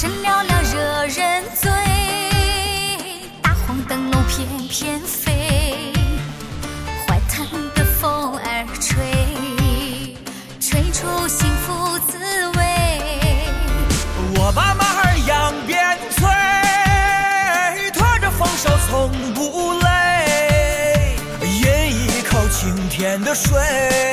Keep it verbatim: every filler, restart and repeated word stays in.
神聊聊惹人醉，大红灯笼翩翩飞，怀叹的风儿吹，吹出幸福滋味。 我把马儿扬鞭催，拖着丰收从不累，饮一口清甜的水。